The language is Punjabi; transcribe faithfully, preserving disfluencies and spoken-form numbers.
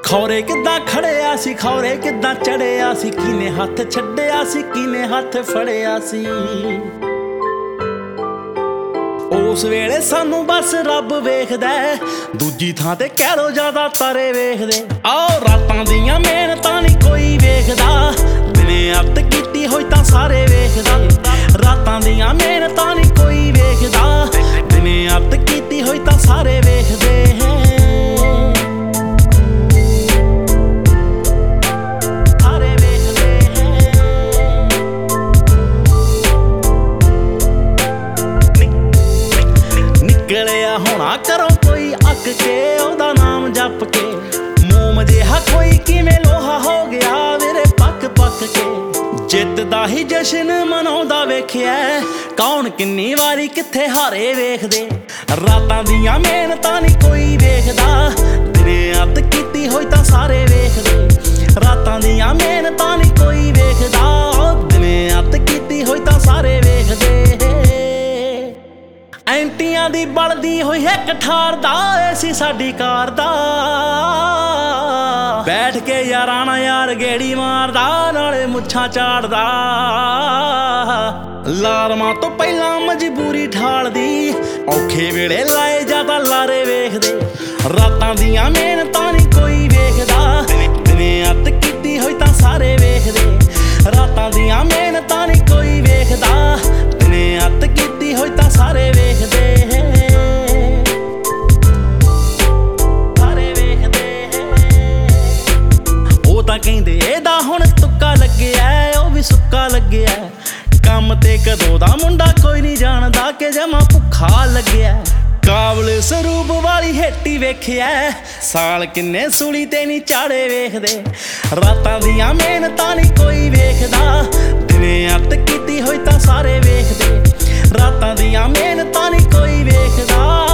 ਖੌਰੇ ਕਿੱਦਾਂ ਖੜਿਆ ਸੀ, ਖੌਰੇ ਕਿੱਦਾਂ ਚੜਿਆ ਸੀ, ਕਿਨੇ ਹੱਥ ਛੱਡਿਆ ਸੀ, ਕਿਨੇ ਹੱਥ ਫੜਿਆ ਸੀ। ਉਸ ਵੇਲੇ ਸਾਨੂੰ ਬਸ ਰੱਬ ਵੇਖਦਾ, ਦੂਜੀ ਥਾਂ ਤੇ ਕਹਿ ਲੋ ਜ਼ਿਆਦਾ ਤਾਰੇ ਵੇਖਦੇ। ਆਓ ਰਾਤਾਂ ਦੀਆਂ ਮਿਹਨਤਾਂ ਨਹੀਂ ਕੋਈ ਵੇਖਦਾ, ਦਿਨੇ ਅੱਤ ਕੀਤੀ ਹੋਈ ਤਾਂ ਸਾਰੇ ਵੇਖਦੇ। ਰਾਤਾਂ ਦੀਆਂ ਮਿਹਨਤਾਂ ਨਹੀਂ ਕੋਈ ਵੇਖਦਾ, ਦਿਨੇ ਅੱਤ ਕੀਤੀ ਹੋਈ ਤਾਂ ਸਾਰੇ ਵੇਖਦੇ। ਨਿਕਲਿਆ ਹੋਣਾ ਕਰੋ ਕੋਈ ਅੱਕ ਕੇ, ਉਹਦਾ ਨਾਮ ਜਪ ਕੇ। ਮੋਮ ਜਿਹਾ ਕੋਈ ਕਿਵੇਂ ਲੋਹਾ ਹੋ ਗਿਆ ਵੀਰੇ ਪੱਕ ਪੱਕ ਕੇ। ਜਿੱਤ ਦਾ ਹੀ ਜਸ਼ਨ ਮਨਾਉਂਦਾ ਵੇਖਿਆ, ਕੌਣ ਕਿੰਨੀ ਵਾਰੀ ਕਿੱਥੇ ਹਾਰੇ ਵੇਖਦੇ। ਰਾਤਾਂ ਦੀਆਂ ਮਿਹਨਤਾਂ ਨਹੀਂ ਕੋਈ ਵੇਖਦਾ, ਦਿਨੇ ਅੱਤ ਕੀਤੀ ਹੋਈ ਤਾਂ ਸਾਰੇ ਵੇਖਦੇ। ਰਾਤਾਂ ਦੀਆਂ ਮਿਹਨਤਾਂ ਨਹੀਂ ਕੋਈ ਵੇਖਦਾ, ਦਿਨੇ ਅੱਤ ਕੀਤੀ ਹੋਈ ਤਾਂ ਸਾਰੇ ਵੇਖਦੇ। ਐਂਟੀਆਂ ਦੀ ਬਲਦੀ ਹੋਈ ਇੱਕ ਠਾਰਦਾ ਏ ਸੀ ਸਾਡੀ ਕਾਰ ਦਾ, ਬੈਠ ਕੇ ਯਾਰਾਂ ਨਾਲ ਯਾਰ ਗੇੜੀ ਮਾਰਦਾ, ਨਾਲੇ ਮੁੱਛਾਂ ਝਾੜਦਾ। ਲਾਰਮਾਂ ਤੋਂ ਪਹਿਲਾਂ ਮਜਬੂਰੀ ਠਾਲਦੀ, ਔਖੇ ਵੇਲੇ ਲਾਏ ਜ਼ਿਆਦਾ ਲਾਰੇ ਵੇਖਦੇ। ਰਾਤਾਂ ਦੀਆਂ ਮਿਹਨਤਾਂ ਨਹੀਂ ਕੋਈ ਵੇਖਦਾ, ਦਿਨੇ ਅੱਤ ਕੀਤੀ ਹੋਈ ਤਾਂ ਸਾਰੇ ਵੇਖਦੇ। ਰਾਤਾਂ ਦੀਆਂ ਮਿਹਨਤਾਂ ਨਹੀਂ ਕੋਈ ਵੇਖਦਾ, ਦਿਨੇ ਅੱਤ ਕੀਤੀ ਹੋਈ ਤਾਂ ਸਾਰੇ ਵੇਖਦੇ। ਉਹ ਤਾਂ ਕਹਿੰਦੇ ਇਹਦਾ ਹੁਣ ਤੁੱਕਾ ਲੱਗਿਆ, ਉਹ ਵੀ ਸੁੱਕਾ ਲੱਗਿਆ। ਕੰਮ ਤੇ ਕਦੋਂ ਦਾ ਮੁੰਡਾ ਕੋਈ ਨਹੀਂ ਜਾਣਦਾ, ਕਿ ਜਮਾ ਭੁੱਖਾ ਲੱਗਿਆ। ਕਾਬਲ ਸਰੂਪ ਵਾਲੀ ਹੇਟੀ ਵੇਖਿਆ, ਸਾਲ ਕਿੰਨੇ ਸੂਲੀ ਤੇ ਨਹੀਂ ਚਾੜੇ ਵੇਖਦੇ। ਰਾਤਾਂ ਦੀਆਂ ਮਿਹਨਤਾਂ ਨਹੀਂ ਕੋਈ ਵੇਖਦਾ, ਦਿਨੇ ਅੱਤ ਕੀਤੀ ਹੋਈ ਤਾਂ ਸਾਰੇ ਵੇਖਦੇ। ਰਾਤਾਂ ਦੀਆਂ ਮਿਹਨਤਾਂ ਨਹੀਂ ਕੋਈ ਵੇਖਦਾ,